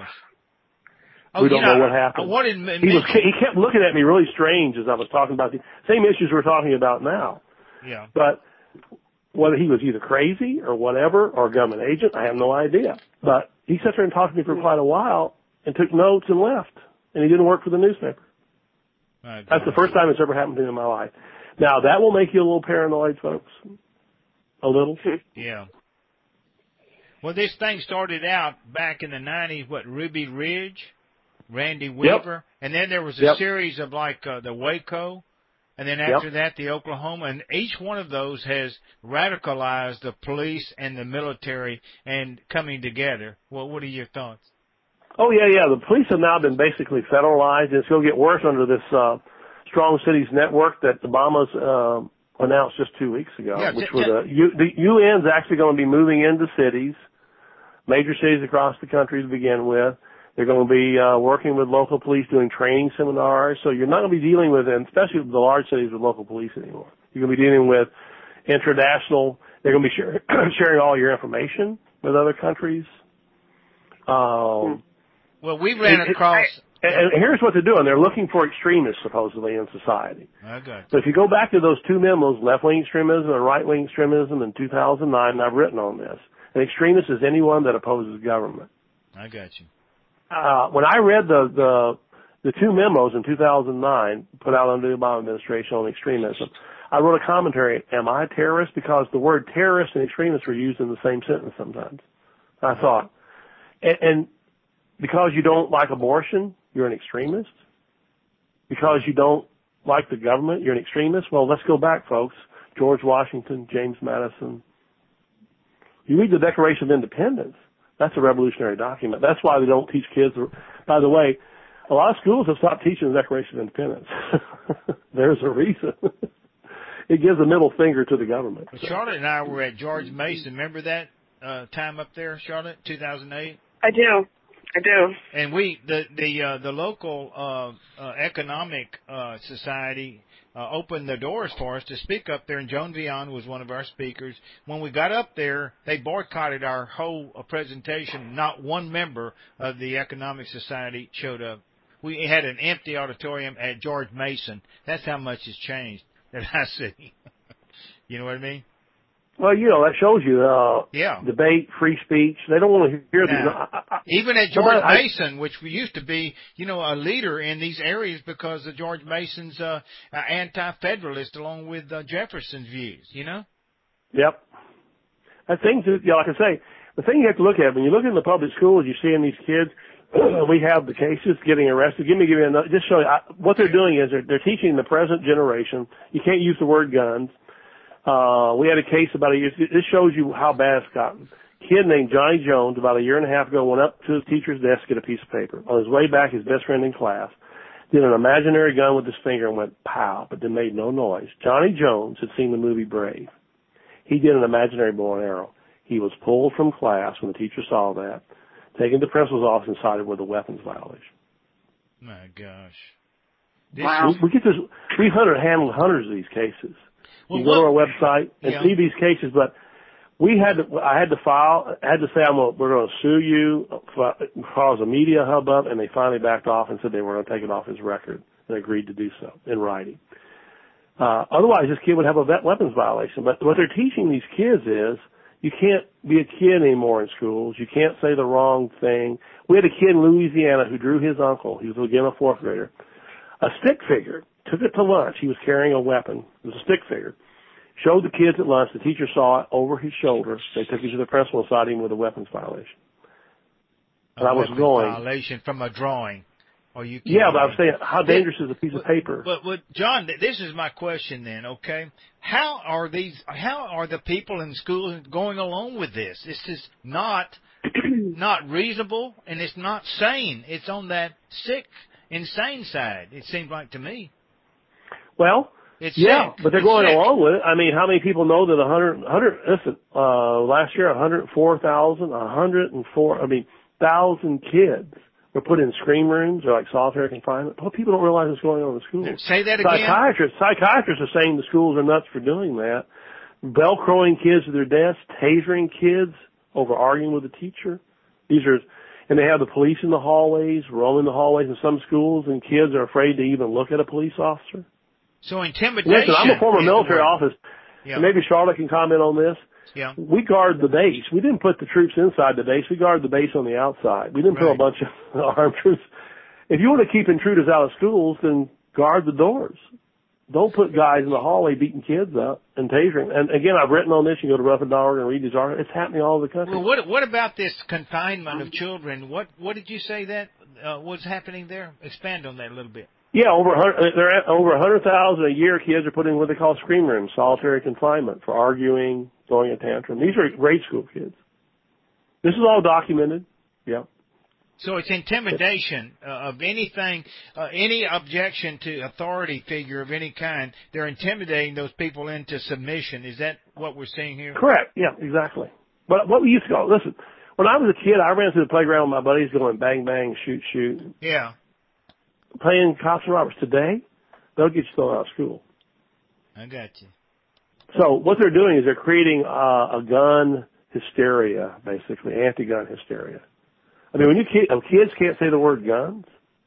We don't know what happened. He kept looking at me really strange as I was talking about the same issues we're talking about now. Yeah. But whether he was either crazy or whatever, or a government agent, I have no idea. But he sat there and talked to me for quite a while and took notes and left. And he didn't work for the newspaper. That's the first time it's ever happened to me in my life. Now, that will make you a little paranoid, folks. A little. Yeah. Well, this thing started out back in the 90s, Ruby Ridge, Randy Weaver, and then there was a series of the Waco, and then after that the Oklahoma, and each one of those has radicalized the police and the military and coming together. Well, what are your thoughts? Oh, yeah. The police have now been basically federalized, and it's going to get worse under this Strong Cities Network that Obama's announced just 2 weeks ago, which was the UN's actually going to be moving into cities, major cities across the country to begin with. They're going to be working with local police, doing training seminars. So you're not going to be dealing with, and especially with the large cities, with local police anymore. You're going to be dealing with international. They're going to be sharing all your information with other countries. Well, we ran across. And here's what they're doing. They're looking for extremists, supposedly, in society. Okay. So if you go back to those two memos, left-wing extremism and right-wing extremism in 2009, and I've written on this, an extremist is anyone that opposes government. I got you. When I read the two memos in 2009 put out under the Obama administration on extremism, I wrote a commentary, am I a terrorist? Because the word terrorist and extremist were used in the same sentence sometimes. I thought, and because you don't like abortion, you're an extremist? Because you don't like the government, you're an extremist? Well, let's go back, folks. George Washington, James Madison. You read the Declaration of Independence. That's a revolutionary document. That's why they don't teach kids. By the way, a lot of schools have stopped teaching the Declaration of Independence. There's a reason. It gives a middle finger to the government. Well, Charlotte and I were at George Mason. Remember that time up there, Charlotte, 2008? I do. And the local economic society opened the doors for us to speak up there, and Joan Vion was one of our speakers. When we got up there, they boycotted our whole presentation. Not one member of the economic society showed up. We had an empty auditorium at George Mason. That's how much has changed that I see. You know what I mean? Well, that shows you debate, free speech. They don't want to hear these. Even at George Mason, which we used to be, a leader in these areas because of George Mason's anti-federalist along with Jefferson's views, Yep. I think, like I say, the thing you have to look at, when you look in the public schools, you're seeing these kids, we have the cases getting arrested. Give me another, just show you, what they're doing is they're teaching the present generation, you can't use the word guns. We had a case about a year. This shows you how bad it's gotten. A kid named Johnny Jones, about a year and a half ago, went up to his teacher's desk to get a piece of paper. On his way back, his best friend in class did an imaginary gun with his finger and went pow, but then made no noise. Johnny Jones had seen the movie Brave. He did an imaginary bow and arrow. He was pulled from class when the teacher saw that, taken to the principal's office and cited with a weapons violation. My gosh. Wow. We get this. We've handled hundreds of these cases. You go to our website and see these cases, but I had to say we're going to sue you, cause a media hubbub, and they finally backed off and said they were going to take it off his record and agreed to do so in writing. Otherwise, this kid would have a weapons violation. But what they're teaching these kids is you can't be a kid anymore in schools. You can't say the wrong thing. We had a kid in Louisiana who drew his uncle. He was, again, a fourth grader. A stick figure. Took it to lunch. He was carrying a weapon. It was a stick figure. Showed the kids at lunch. The teacher saw it over his shoulder. They took him to the principal and cited him with a weapons violation. And I was going. Violation from a drawing. Or you can't? Yeah, but I'm saying, how dangerous is a piece of paper? But John, this is my question then. Okay, how are the people in schools going along with this? This is not reasonable, and it's not sane. It's on that sick, insane side. It seems like to me. Well, it's yeah, sick. but they're It's going sick. along with it. I mean, how many people know that last year 1,000 kids were put in screen rooms or like solitary confinement. Well, people don't realize what's going on in the schools. Say that again. Psychiatrists are saying the schools are nuts for doing that. Velcroing kids to their desks, tasering kids over arguing with the teacher. And they have the police in the hallways, roaming the hallways in some schools, and kids are afraid to even look at a police officer. So intimidation. Listen, I'm a former military officer. Yeah. And maybe Charlotte can comment on this. Yeah. We guard the base. We didn't put the troops inside the base. We guard the base on the outside. We didn't put a bunch of armed troops. If you want to keep intruders out of schools, then guard the doors. Don't put guys in the hallway beating kids up and tasering. And again, I've written on this. You go to Rough.org and read these articles. It's happening all over the country. Well, what about this confinement of children? What did you say that was happening there? Expand on that a little bit. Yeah, over 100,000 a year. Kids are put in what they call screen rooms, solitary confinement for arguing, throwing a tantrum. These are grade school kids. This is all documented. Yeah. So it's intimidation of anything, any objection to authority figure of any kind. They're intimidating those people into submission. Is that what we're seeing here? Correct. Yeah, exactly. But what we used to go, listen, when I was a kid, I ran through the playground with my buddies going bang, bang, shoot, shoot. Yeah. Playing cops and robbers. Today, they'll get you thrown out of school. I got you. So what they're doing is they're creating a gun hysteria, basically, anti-gun hysteria. I mean, when kids can't say the word guns,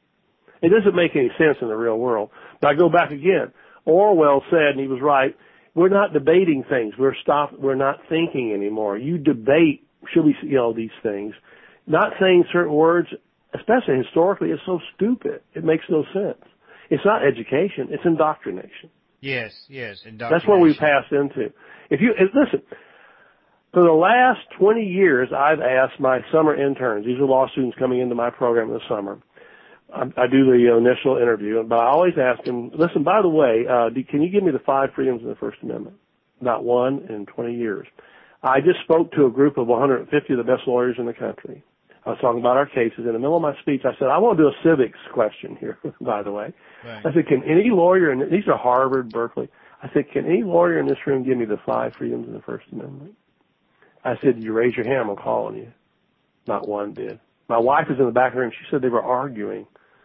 it doesn't make any sense in the real world. But I go back again. Orwell said, and he was right, we're not debating things. We're not thinking anymore. You debate, these things. Not saying certain words, especially historically, is so stupid. It makes no sense. It's not education. It's indoctrination. Yes, indoctrination. That's where we passed into. Listen, for the last 20 years, I've asked my summer interns, these are law students coming into my program in the summer, I do the initial interview, but I always ask them, listen, by the way, can you give me the 5 freedoms of the First Amendment? Not one in 20 years. I just spoke to a group of 150 of the best lawyers in the country. I was talking about our cases. In the middle of my speech, I said, I want to do a civics question here, by the way. Right. I said, can any lawyer, and these are Harvard, Berkeley, I said, can any lawyer in this room give me the 5 freedoms of the First Amendment? I said, you raise your hand, I'm calling you. Not one did. My wife was in the back room. She said they were arguing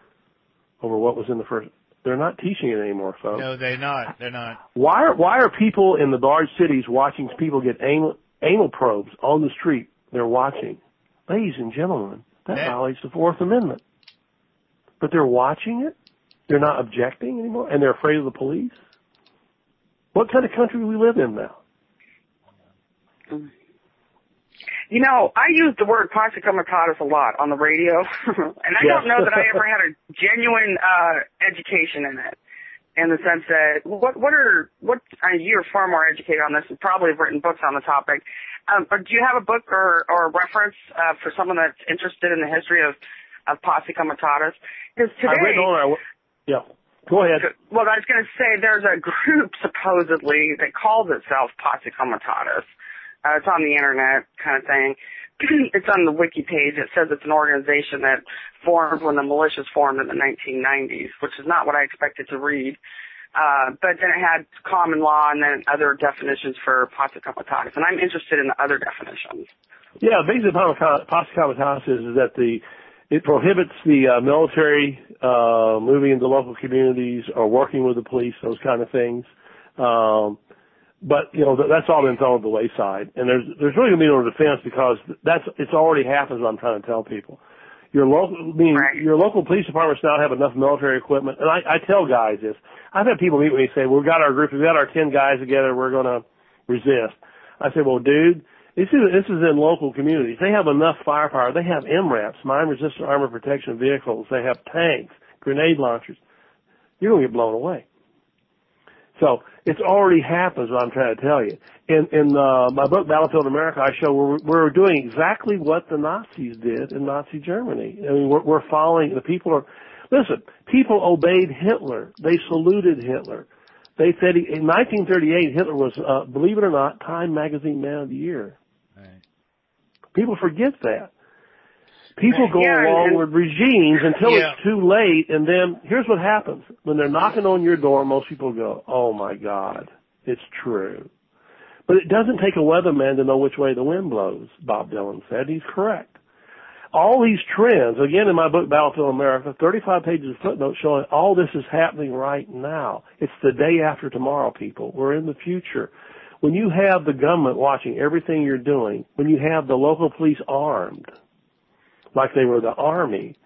over what was in the first. They're not teaching it anymore, folks. No, they're not. They're not. Why are people in the large cities watching people get anal probes on the street? They're watching. Ladies and gentlemen, that violates the Fourth Amendment. But they're watching it? They're not objecting anymore? And they're afraid of the police? What kind of country do we live in now? You know, I use the word posse comitatus a lot on the radio, and I don't know that I ever had a genuine education in it, in the sense that you're far more educated on this and probably have written books on the topic. Do you have a book or a reference for someone that's interested in the history of posse comitatus? Because today, go ahead. Well, I was going to say there's a group supposedly that calls itself posse comitatus. It's on the internet kind of thing. It's on the wiki page. It says it's an organization that formed when the militias formed in the 1990s, which is not what I expected to read. But then it had common law and then other definitions for posse comitatus. And I'm interested in the other definitions. Yeah, basically posse comitatus is that it prohibits the military moving into local communities or working with the police, those kind of things. But, that's all been thrown to the wayside. And there's really going to be no defense because it's already happened, what I'm trying to tell people. Your local police departments now have enough military equipment. And I tell guys this. I've had people meet with me and say, we've got our group, we've got our 10 guys together, we're going to resist. I say, well, dude, this is in local communities. They have enough firepower. They have MRAPs, mine-resistant armor protection vehicles. They have tanks, grenade launchers. You're going to get blown away. So it's already happened, is what I'm trying to tell you. In my book, Battlefield America, I show we're doing exactly what the Nazis did in Nazi Germany. I mean, we're following, the people are, Listen, people obeyed Hitler. They saluted Hitler. They said in 1938, Hitler was, believe it or not, Time Magazine Man of the Year. Right. People forget that. People go Yeah, along with regimes until Yeah. it's too late, and then here's what happens. When they're knocking on your door, most people go, oh my God, it's true. But it doesn't take a weatherman to know which way the wind blows, Bob Dylan said. He's correct. All these trends, again in my book, Battlefield America, 35 pages of footnotes showing all this is happening right now. It's the day after tomorrow, people. We're in the future. When you have the government watching everything you're doing, when you have the local police armed, like they were the army,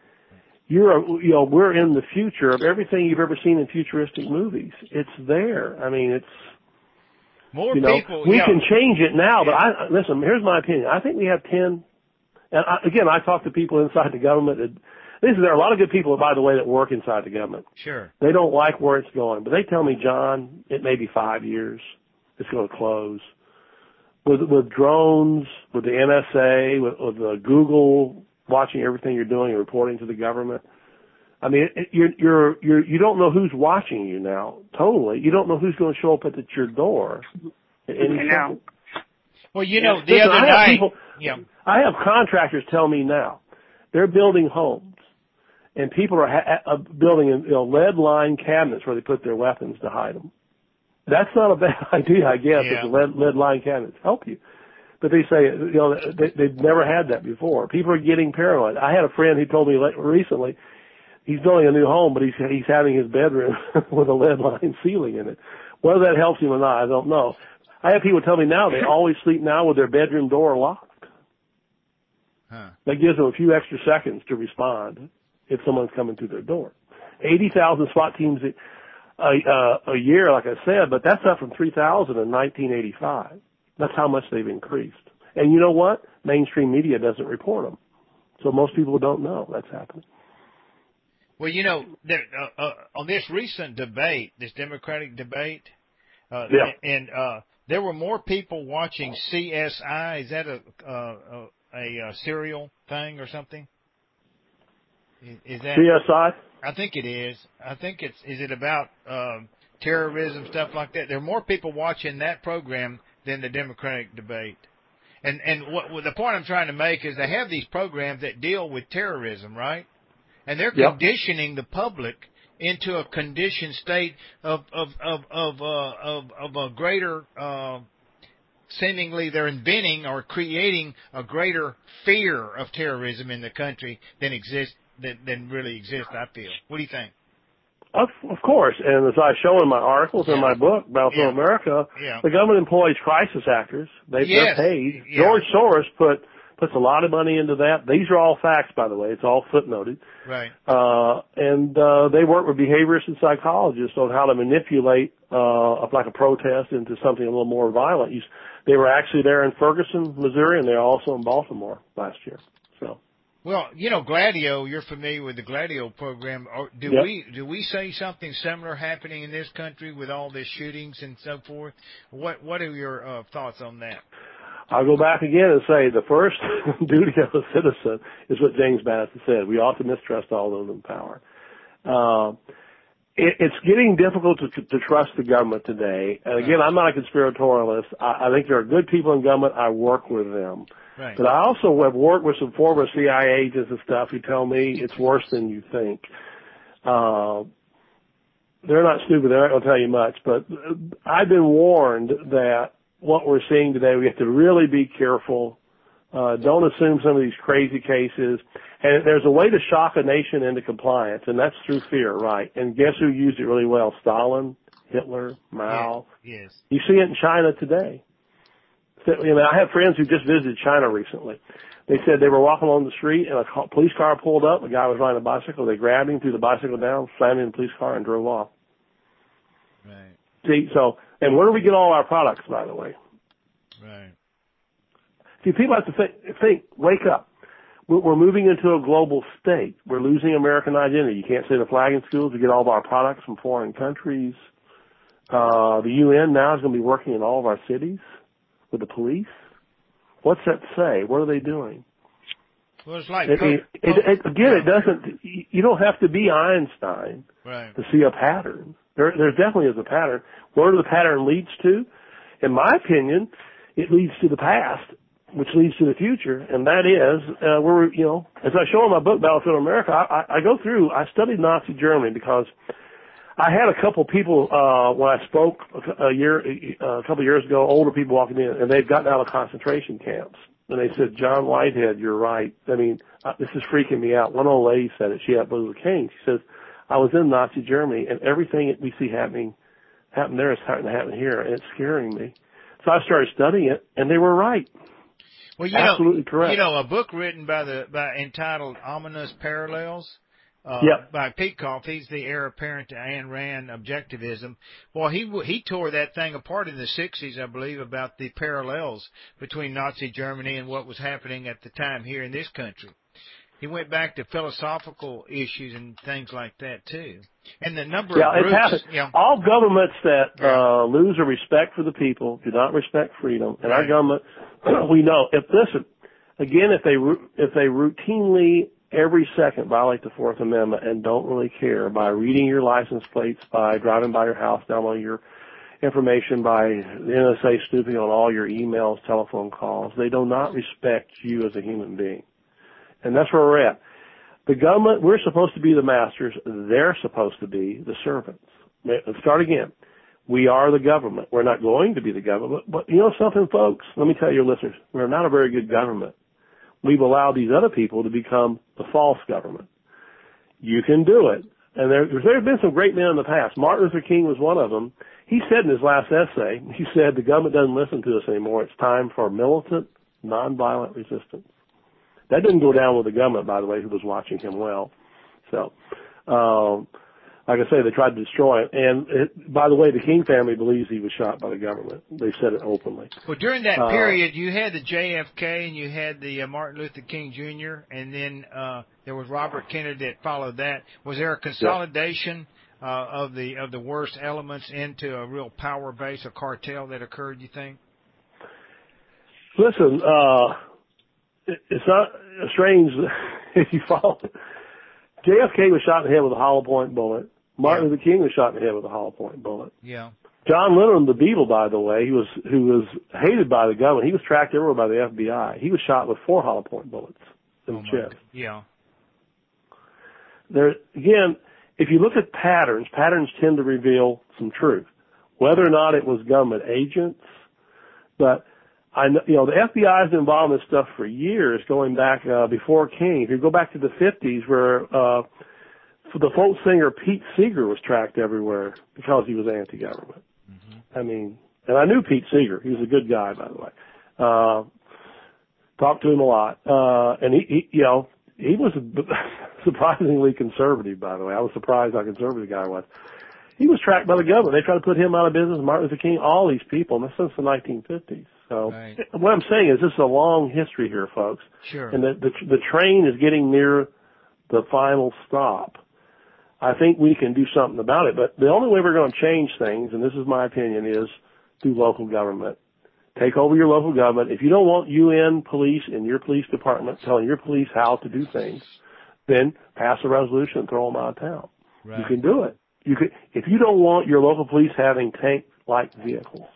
we're in the future of everything you've ever seen in futuristic movies. It's there. I mean, it's, More you know, people. we yeah. can change it now, but listen, here's my opinion. I think we have 10, and I talk to people inside the government. There are a lot of good people, by the way, that work inside the government. Sure. They don't like where it's going, but they tell me, John, it may be 5 years. It's going to close. With drones, with the NSA, with the Google watching everything you're doing and reporting to the government. I mean, you don't know who's watching you now. Totally, you don't know who's going to show up at your door. At any second. Well, you know, the other night. I have contractors tell me now they're building homes, and people are building lead-lined cabinets where they put their weapons to hide them. That's not a bad idea, I guess. Yeah. If the lead-lined cabinets help you. But they say, they've never had that before. People are getting paranoid. I had a friend who told me recently he's building a new home, but he's having his bedroom with a lead-lined ceiling in it. Whether that helps him or not, I don't know. I have people tell me now they always sleep now with their bedroom door locked. Huh. That gives them a few extra seconds to respond if someone's coming through their door. 80,000 SWAT teams a year, like I said, but that's up from 3,000 in 1985. That's how much they've increased. And you know what? Mainstream media doesn't report them. So most people don't know that's happening. Well, you know, on this recent debate, this Democratic debate, and there were more people watching CSI. Is that a serial thing or something? Is that CSI? I think it is. I think is it about terrorism, stuff like that? There are more people watching that program than the Democratic debate. And what the point I'm trying to make is they have these programs that deal with terrorism, right? And they're conditioning the public into a conditioned state of a greater, seemingly they're inventing or creating a greater fear of terrorism in the country than really exists, I feel. What do you think? Of course, and as I show in my articles in my book, Battlefield America, the government employs crisis actors. They're paid. Yeah. George Soros puts a lot of money into that. These are all facts, by the way. It's all footnoted. Right. And they work with behaviorists and psychologists on how to manipulate like a protest into something a little more violent. They were actually there in Ferguson, Missouri, and they're also in Baltimore last year. So. Well, you know, Gladio, you're familiar with the Gladio program. Do we see something similar happening in this country with all these shootings and so forth? What are your thoughts on that? I'll go back again and say the first duty of a citizen is what James Madison said. We ought to mistrust all those in power. It's getting difficult to trust the government today. And again, I'm not a conspiratorialist. I think there are good people in government. I work with them. Right. But I also have worked with some former CIA agents and stuff who tell me it's worse than you think. They're not stupid. They're not going to tell you much. But I've been warned that what we're seeing today, we have to really be careful. Don't assume some of these crazy cases. And there's a way to shock a nation into compliance, and that's through fear, right? And guess who used it really well? Stalin, Hitler, Mao. Yes. You see it in China today. I have friends who just visited China recently. They said they were walking along the street and a police car pulled up. A guy was riding a bicycle. They grabbed him, threw the bicycle down, slammed him in the police car, and drove off. Right. See, and where do we get all our products, by the way? Right. See, people have to think, wake up. We're moving into a global state. We're losing American identity. You can't say the flag in schools. We get all of our products from foreign countries. The UN now is going to be working in all of our cities with the police. What's that say? What are they doing? Well, it's like Again, it doesn't. You don't have to be Einstein to see a pattern. There definitely is a pattern. Where the pattern leads to, in my opinion, it leads to the past, which leads to the future, and that is where as I show in my book, Battlefield America, I studied Nazi Germany because I had a couple people when I spoke a couple of years ago, older people walking in, and they'd gotten out of concentration camps. And they said, John Whitehead, you're right. I mean, this is freaking me out. One old lady said it. She had Boozer King. She says, I was in Nazi Germany, and everything that we see happen there is starting to happen here, and it's scaring me. So I started studying it, and they were right. Well, absolutely correct. A book written entitled Ominous Parallels. By Pete Koff. He's the heir apparent to Ayn Rand objectivism. Well, he tore that thing apart in the 60s, I believe, about the parallels between Nazi Germany and what was happening at the time here in this country. He went back to philosophical issues and things like that, too. And the number of groups... It happens. All governments that lose a respect for the people do not respect freedom. And our government, we know, if they routinely every second violate the Fourth Amendment and don't really care by reading your license plates, by driving by your house, downloading your information, by the NSA snooping on all your emails, telephone calls, they do not respect you as a human being. And that's where we're at. The government, we're supposed to be the masters. They're supposed to be the servants. Let's start again. We are the government. We're not going to be the government. But you know something, folks? Let me tell your listeners, we're not a very good government. We've allowed these other people to become the false government. You can do it. And there have been some great men in the past. Martin Luther King was one of them. He said in his last essay, he said, the government doesn't listen to us anymore. It's time for militant, nonviolent resistance. That didn't go down with the government, by the way, who was watching him well. So, like I say, they tried to destroy it. And, by the way, the King family believes he was shot by the government. They said it openly. Well, during that period, you had the JFK and you had the Martin Luther King Jr., and then there was Robert Kennedy that followed that. Was there a consolidation of the worst elements into a real power base, a cartel that occurred, you think? Listen, it's not strange if you follow it. JFK was shot in the head with a hollow point bullet. Martin Luther King was shot in the head with a hollow point bullet. Yeah. John Lennon, the Beatle, by the way, who was hated by the government, he was tracked everywhere by the FBI. He was shot with 4 hollow point bullets in the chest. Yeah. There again, if you look at patterns tend to reveal some truth, whether or not it was government agents. But I know, the FBI has been involved in this stuff for years, going back before King. If you go back to the 50s, where the folk singer Pete Seeger was tracked everywhere because he was anti-government. Mm-hmm. I mean, and I knew Pete Seeger. He was a good guy, by the way. Talked to him a lot. And he was surprisingly conservative, by the way. I was surprised how conservative the guy was. He was tracked by the government. They tried to put him out of business, Martin Luther King, all these people, and that's since the 1950s. So what I'm saying is this is a long history here, folks. Sure. And the train is getting near the final stop. I think we can do something about it, but the only way we're going to change things, and this is my opinion, is through local government. Take over your local government. If you don't want UN police in your police department telling your police how to do things, then pass a resolution and throw them out of town. Right. You can do it. If you don't want your local police having tank-like vehicles,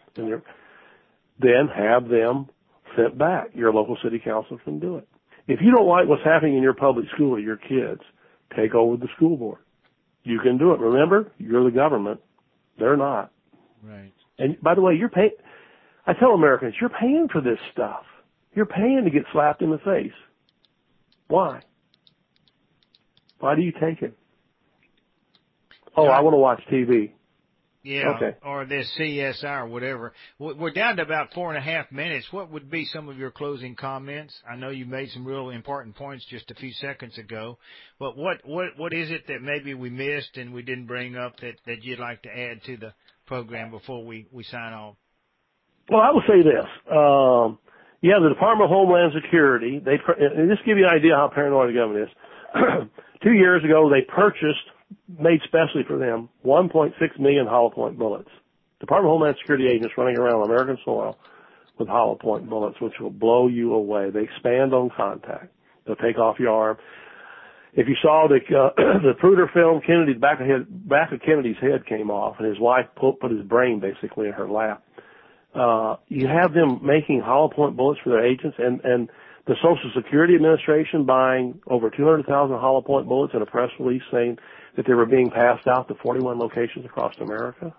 then have them sent back. Your local city council can do it. If you don't like what's happening in your public school or your kids, take over the school board. You can do it. Remember, you're the government. They're not. Right. And by the way, you're paying. I tell Americans, you're paying for this stuff. You're paying to get slapped in the face. Why? Why do you take it? Oh, I want to watch TV. Yeah, okay. Or this CSI or whatever. We're down to about 4.5 minutes. What would be some of your closing comments? I know you made some real important points just a few seconds ago, but what is it that maybe we missed and we didn't bring up that you'd like to add to the program before we sign off? Well, I will say this. The Department of Homeland Security, and just to give you an idea how paranoid the government is, 2 years ago they made specially for them 1.6 million hollow point bullets. Department of Homeland Security agents running around American soil with hollow point bullets, which will blow you away. They expand on contact. They'll take off your arm. If you saw the Pruder film, Kennedy's back of Kennedy's head came off, and his wife put his brain basically in her lap. You have them making hollow point bullets for their agents, and the Social Security Administration buying over 200,000 hollow point bullets in a press release saying that they were being passed out to 41 locations across America.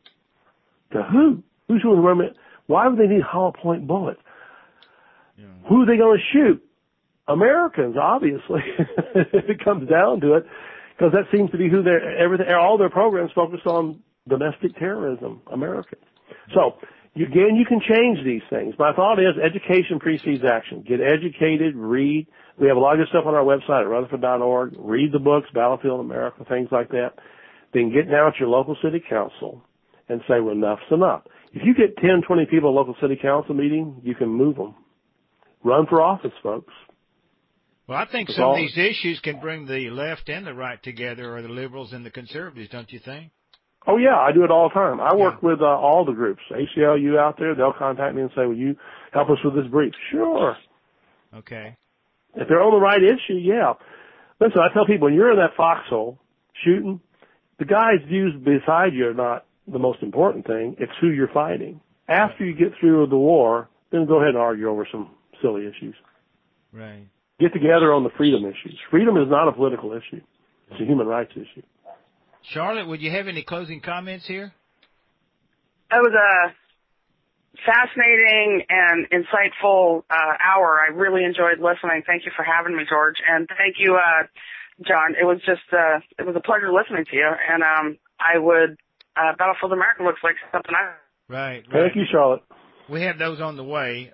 To who? Who's going to remember? Why would they need hollow point bullets? Yeah. Who are they going to shoot? Americans, obviously, if it comes down to it, because that seems to be who all their programs focus on domestic terrorism, Americans. So, again, you can change these things. My thought is education precedes action. Get educated, read. We have a lot of good stuff on our website at Rutherford.org. Read the books, Battlefield America, things like that. Then get down at your local city council and say, well, enough's enough. If you get 10, 20 people at a local city council meeting, you can move them. Run for office, folks. Well, I think some of these issues can bring the left and the right together, or the liberals and the conservatives, don't you think? Oh, yeah, I do it all the time. I work with all the groups. ACLU out there, they'll contact me and say, will you help us with this brief? Sure. Okay. If they're on the right issue, yeah. Listen, I tell people, when you're in that foxhole shooting, the guy's views beside you are not the most important thing. It's who you're fighting. After you get through the war, then go ahead and argue over some silly issues. Right. Get together on the freedom issues. Freedom is not a political issue. It's a human rights issue. Charlotte, would you have any closing comments here? It was a fascinating and insightful hour. I really enjoyed listening. Thank you for having me, George. And thank you, John. It was it was a pleasure listening to you. And Battlefield America looks like something Right. Thank you, Charlotte. We have those on the way.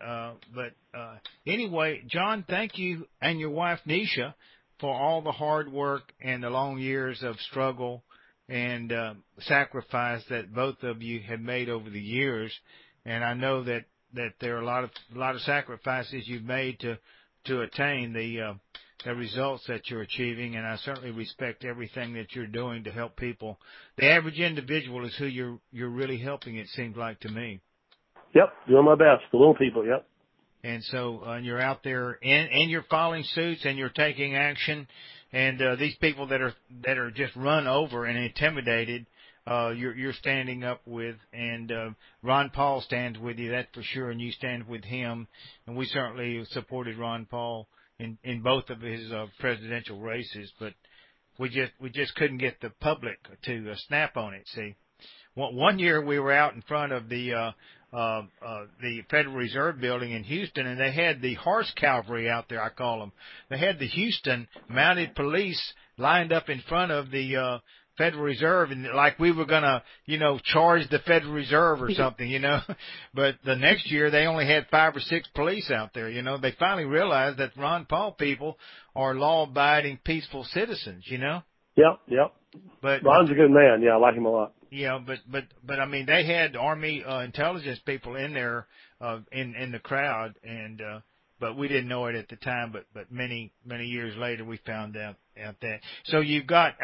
Anyway, John, thank you and your wife, Nisha, for all the hard work and the long years of struggle and sacrifice that both of you have made over the years. And I know that there are a lot of sacrifices you've made to attain the results that you're achieving, and I certainly respect everything that you're doing to help people. The average individual is who you're really helping, it seems like to me. Yep, doing my best. The little people, yep. And so you're out there and you're filing suits and you're taking action. And these people that are just run over and intimidated, you're standing up with. And Ron Paul stands with you, that's for sure, and you stand with him. And we certainly supported Ron Paul in both of his presidential races, but we just couldn't get the public to snap on it. See, one year we were out in front of the Federal Reserve building in Houston, and they had the horse cavalry out there, I call them. They had the Houston mounted police lined up in front of the Federal Reserve, and like we were gonna, charge the Federal Reserve or something, But the next year they only had 5 or 6 police out there, They finally realized that Ron Paul people are law-abiding, peaceful citizens, Yep. But Ron's a good man. Yeah, I like him a lot. Yeah, but I mean, they had Army intelligence people in there in the crowd, and but we didn't know it at the time. But many years later, we found out that. So you've got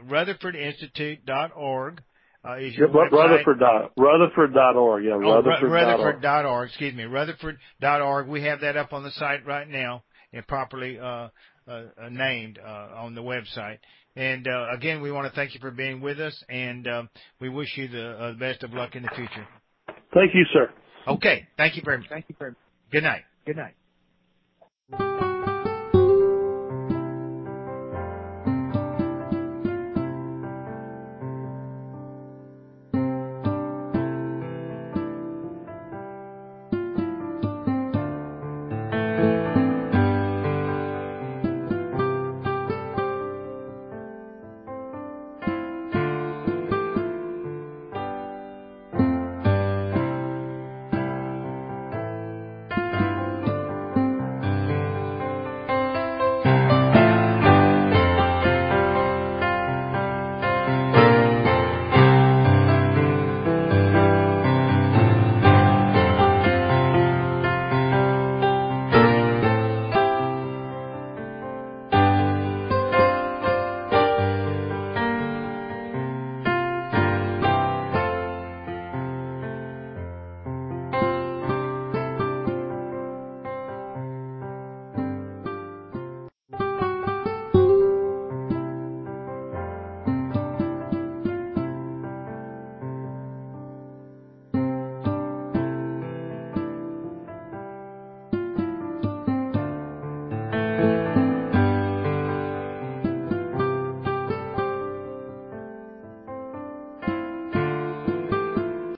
RutherfordInstitute.org is your website. Rutherford.org. Yeah, Rutherford.org. Excuse me, Rutherford.org. We have that up on the site right now and properly named on the website. And again, we want to thank you for being with us, and we wish you the best of luck in the future. Thank you, sir. Okay. Thank you very much. Good night.